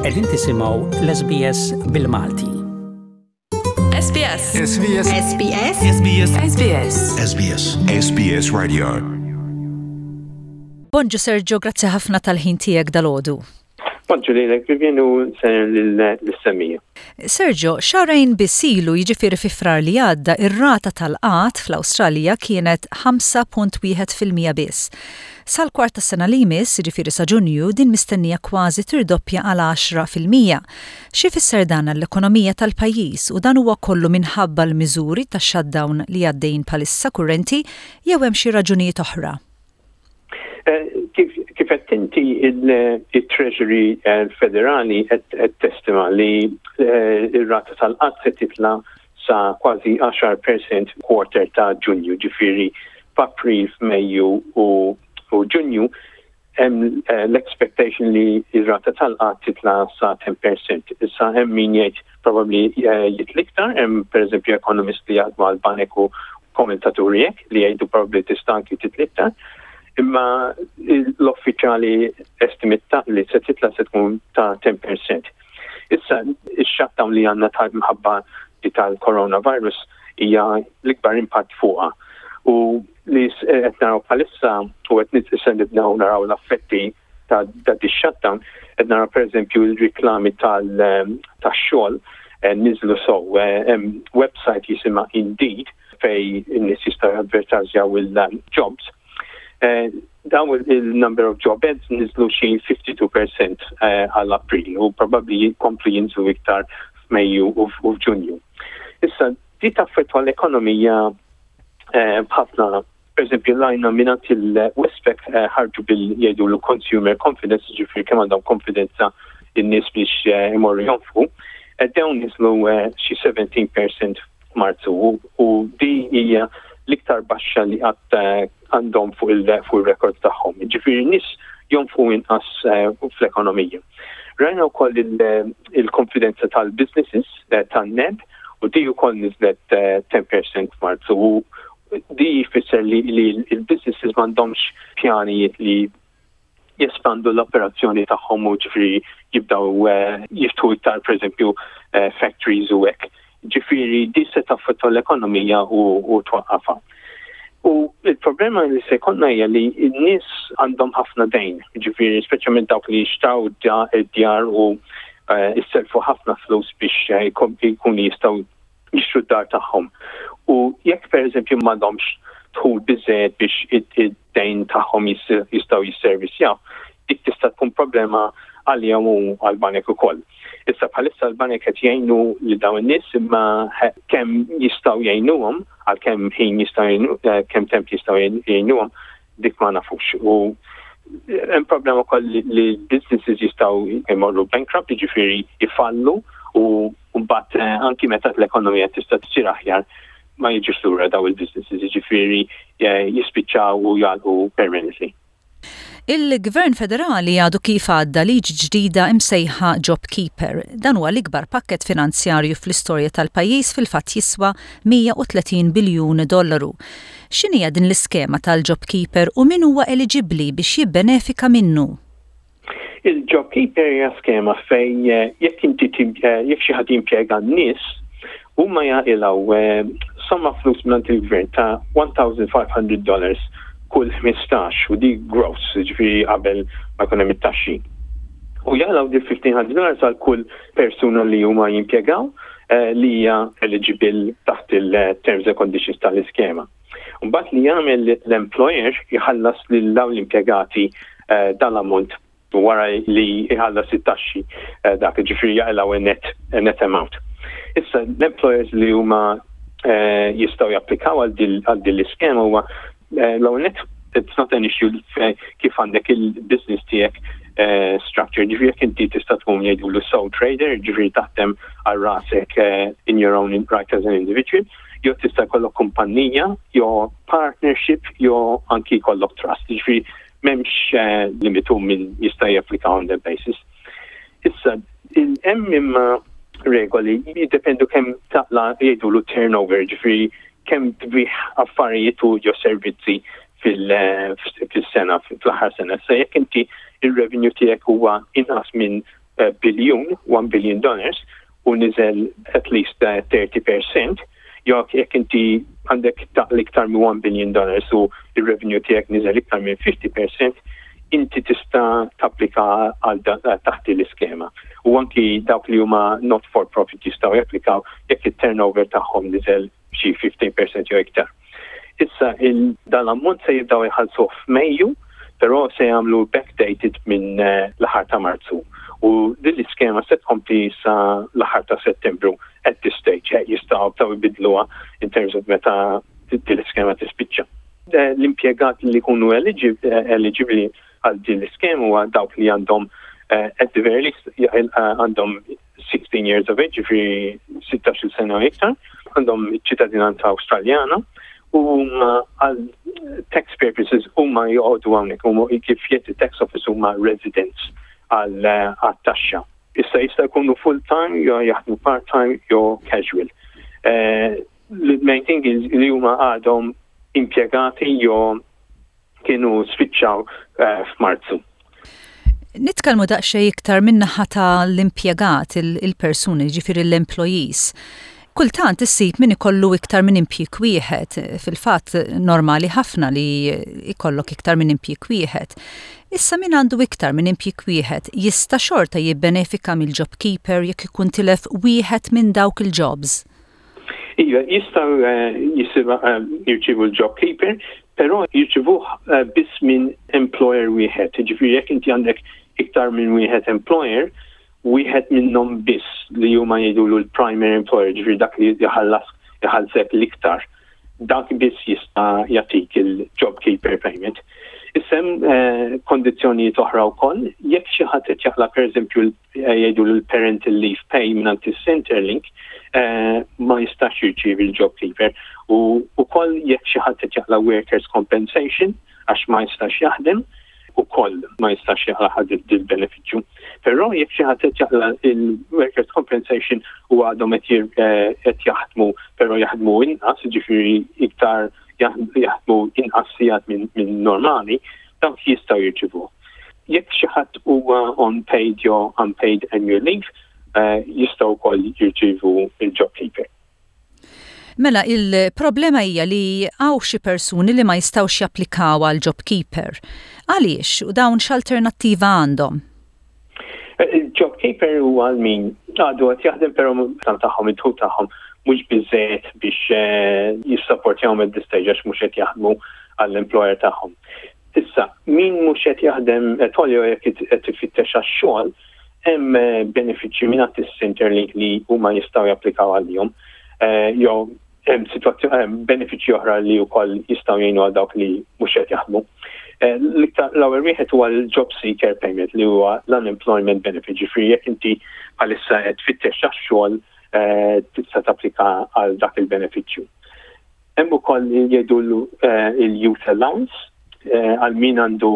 Qegħdin tisimgħu l-SBS bil-Malti. SBS. SBS. SBS. SBS. SBS. SBS. SBS Radio. Bonġu Sergio, grazzi ħafna tal-ħin tiegħek dal-għodu. Bonġu lilek, Vivjenu l-semmija. Sergio, xarajn bisilu jiġifieri fi frar li għadda ir-rata tal-qatt fl-Awstralja kienet 5.1% biss. Sal-kwart tas-sena li jmiss, jiġifieri sa Ġunju, din mistennija kważi tirdoppja għal 10%. Xi fisser dan l-ekonomija tal-pajjiż u dan huwa kollu minħabba l-miżuri tax-shutdown li għaddejjin bħalissa kurrenti jew hemm xi raġunijiet oħra? Kif qed inti il-Treasury Federali qed testima li ir-rata tal-qatt se titla' sa kważi 10% quarter ta' Ġunju, ġifieri f'April, Mejju u Ġunju hemm l-expectation li ir-rata tal-qatt titla' sa 10%. Issa hemm min jgħid probabbli jitliktar, hemm pereżempju economist li jaħdmu għall-banek u kommentaturi hekk li jgħidu probabbli tista' anki titliktar. Imma l-uffiċjali estimata li se titla' se tkun ta' 10%. Issa ix-shutdown li għandna tal-mħabba tal-coronavirus hija l-ikbar impatt fuqha. U li qed naraw bħalissa u qed nibdew naraw l-affetti ta' di-shutdown, qed naraw pereżempju l-riklami tax-xogħol niżlu website jisimha Indeed fej in-nies jistgħu jadvertażjaw il-jobs. Daw il-number of job ads nizlu xi 52% għall-April u probabbli jkomplu jinżlu iktar f'Mejju u f'Ġunju. Issa di taffettwa l-ekonomija b'ħafna, pereżempju l-għajna minant il-Westpac ħarġu jgħidu l-consumer confidence, ġifieri kemm għandhom konfidenza in-nies biex imorru jonfqu, dawn nizlu xi 17% f'Marzu u di hija l-iktar baxxa li għandhom fuq il-rekord tagħhom. Ġifieri nies jonfqu inqas fl-ekonomija. Rajna wkoll il-konfidenza tal-businesses tan-NEB u di wkoll niżlet 10% f'Marzu u di jfisser li il-businesses m'għandhomx pjanijiet li jespandu l-operazzjoni tagħhom u ġifieri jibdew jiftu iktar pereżempju factories u hekk. Ġifieri di se taffettwa l-ekonomija u twaqqafha. U il-problema li se jkollna hija li n-nies għandhom ħafna dejn, ġifieri speċjalment dawk li jixtraw id-djar u jisselfu ħafna flus biex jkunu jistgħu jixtru d-dar tagħhom. U jekk pereżempju m'għandhomx dħul biżżejjed biex id-dejn tagħhom jistgħu jisservisjaw, dik tista' tkun problema għalihom u għall-banek ukoll. Issa bħalissa l-banek qed jgħinu li dawn in-nies imma kemm jistgħu jgħinuhom għal kemm ħin jistgħu kemm temp jistgħu jgħinuhom dik ma nafux. U hemm problema wkoll li businesses jistgħu jmorru bankrupt, jiġifieri jifallu u mbagħad anki meta l-ekonomija tista' tsir aħjar ma jiġux lura daw il-businesses, jiġifieri jispiċċaw u jgħalqu permanently. Il-Gvern Federali għadu kif għadda liġi ġdida imsejħa JobKeeper. Dan huwa l-ikbar pakkett finanzjarju fl-istorja tal-pajjiż fil-fatt jiswa $130 biljun. X'inhija din l-iskema tal-JobKeeper u min huwa eliġibbli biex jibbenefika minnu? Il-JobKeeper hija skema fejn jekk xi ħadd jimpjega n-nies huma jagħilgħu somma flus mingħand il-Gvern ta' $1,500 kull 15 u di gross, ġifieri qabel ma jkun hemm it-taxxi. U jagħlaw di $1,500 għal kull persuna li huma jimpjegaw li hija eligible taħt il-terms and conditions tal-iskema. Mbagħad li jagħmel l-employer jħallas lil dawn l-impjegati dal-ammont wara li jħallas it-taxxi dak ġifieri jagħlaw net amount. Issa l-employers li huma jistgħu japplikaw għal din l-iskema huwa l-għonet, it's not an issue kif għandek il-business tijek structure. Ġifiri jek inti tista' tkun jgħidu sole trader, ġifiri taħdem għal rasek in your own right as an individual, jew tista' kollok kumpanija, jew partnership, jew anki kollok trust. Ġifiri m'hemmx limitu min jista' japplika on that basis. Issa, hemm imma regoli jiddependu kemm taqla jgħidulu turnover, ġifiri kemm tbih affarijiet u jew servizzi fil-sena, fl-aħħar sena. Se jekk inti il-revenue tiegħek huwa inqas minn biljun, $1 billion, u niżel at least 30%, jekk inti għandek iktar minn $1 billion u il-revenue tiegħek niżel iktar minn 50%, inti tista' tapplika għal taħt l-iskema. U anki dawk li huma not for profit jistgħu japplikaw jekk it-turnover tagħhom niżel xi 15% jew iktar. Issa dan l-ammont se jibdew jħallsuh f'Mejju, però se jagħmlu backdated minn l-aħħar ta' Marzu. U din l-iskema se tkompli sa l-aħħar ta' Settembru at this stage jistgħu jbidluha in terms of meta din l-iskema tispiċċa. L-impjegat li jkunu eligibbli għal din l-iskema huwa dawk li għandhom at the very least għandhom 16 years of age, ġifri 16 sena u iktar, għandhom ċittadinanza Awstraljana u għal tax purposes huma jgħodu hawnhekk, kif jgħid tax office huma residents għal taxxa. Issa jista' jkunu full time, jew jaħdmu part time, jew casual. The main thing is li huma għadhom impjegati jew kienu switchaw f'Marzu. Nitkellmu daqsxejn iktar min-naħa tal-impjegat, il-persuni, ġifieri l-employees. Kultant issib min ikollu iktar minn impjieg wieħed, fil-fatt normali ħafna li ikollok iktar minn impjieg wieħed. Issa min għandu iktar minn impjieg wieħed jista' xorta jibbenefika mill-JobKeeper jekk ikun tilef wieħed minn dawk il-jobs. Iva, jistgħu jirċievu l-JobKeeper, però jirċievuh biss minn employer wieħed. Ġifieri jekk inti għandek iktar minn wieħed employer, wieħed minnhom biss li huma jgħidulu l-primary employer, ġifieri dak li jħallsek l-iktar. Dak biss jista' jagħtik il-JobKeeper payment. Isem kondizzjonijiet oħra wkoll, jekk xi ħadd qed jaqla pereżempju jgħidulu l-parental leave pay mingħand is-Centrelink, ma jistax jirċievi l-JobKeeper. U wkoll jekk xi ħadd qed jaqla workers compensation għax ma jistax jaħdem, ukoll ma jistax jaqla ħadd il-benefiċċju. Però jekk xi ħadd qed jaqla il-workers compensation u għadhom qed jaħdmu però jaħdmu inqas, ġifieri iktar jaħdmu inqas sigħat minn normali, dawk jistgħu jirċievuh. Jekk xi ħadd huwa on paid jew unpaid annual leave, jistgħu wkoll jirċievu il-JobKeeper. Mela, il-problema hija li hawn xi persuni li ma jistgħux japplikaw għal JobKeeper. Għaliex u dawn x'alternattiva għandhom? Il-JobKeeper huwa għal min għadu qed jaħdem però tagħhom id-dħul tagħhom mhux biżżejjed biex jissapportjahom id-distage għax mhux qed jaħdmu għall-employer tagħhom. Issa, min mhux qed jaħdem tolju jekk qed ifittex għax-xogħol, hemm benefiċċji mingħand is-Centrelink li huma jistgħu japplikaw għalihom. Jew hemm benefiċċji oħra li wkoll jistgħu jgħinu għal dawk li mhux qed jaħdmu. L-ewwel wieħed huwa l-job seeker payment li huwa l-unemployment benefit. Ġifieri jekk inti bħalissa qed tfittex għax-xogħol tista' tapplika għal dak il-benefiċċju. Hemm ukoll jgħidulu il-youth allowance għal min għandu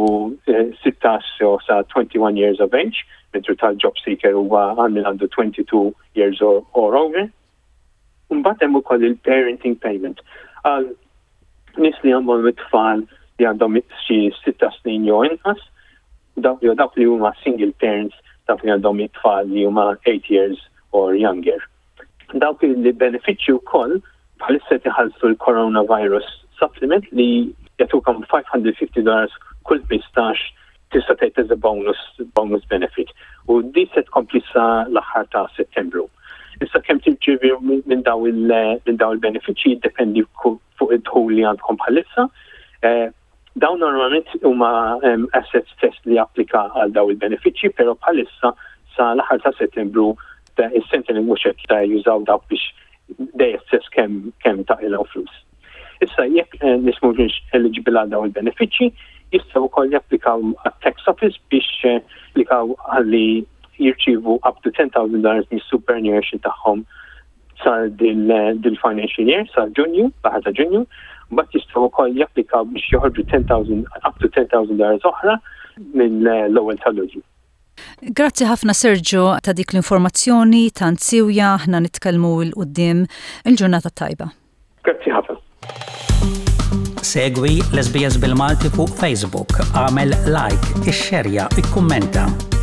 16 sa 21 years of age, mentru tal-job seeker huwa għal min għandu 22 years or over. Mbagħad hemm ukoll il-parenting payment għal nies li għandhom it-tfal li għandhom xi 6 snin jew inqas, dawk li huma single parents, dawk li għandhom it-tfal li huma 8 years or younger. Dawk li benefiċċju wkoll bħalissa tiħallsu l-coronavirus supplement li jagħtukom $550 kull 15 tista' tgħid as a bonus benefit. U di se tkompli sa l-aħħar ta' Settembru. Issa kemm tirċievi minn daw il-benefiċċji jiddependi fuq id-dħul li għandkom bħalissa. Dawn normalment huma assets test li applika għal daw il-benefiċċji, però bħalissa sa l-aħħar ta' Settembru is-Centrelink mhux qed jużaw dawk biex dejjessess kemm taqilgħu flus. Issa jekk nies mhumiex eligible għal dawn il-benefiċċji, jistgħu wkoll japplikaw għat-tax office biex japplikaw għalli jirċievu up to $10,000 mis-superannuation tagħhom sa dil-financial year sa Ġunju, baħar ta' Ġunju, mbagħad jistgħu wkoll japplikaw biex joħorġu up to $10,000 oħra minn l-ewwel ta' Lulju. Grazzi ħafna Sergio ta' dik l-informazzjoni tant siwja aħna nitkellmu l-qudiem il-ġurnata tajba. Grazzi ħafna. Segwi l-SBS bil-Malti fuq Facebook, għamel like, ixxerja, ikkummenta.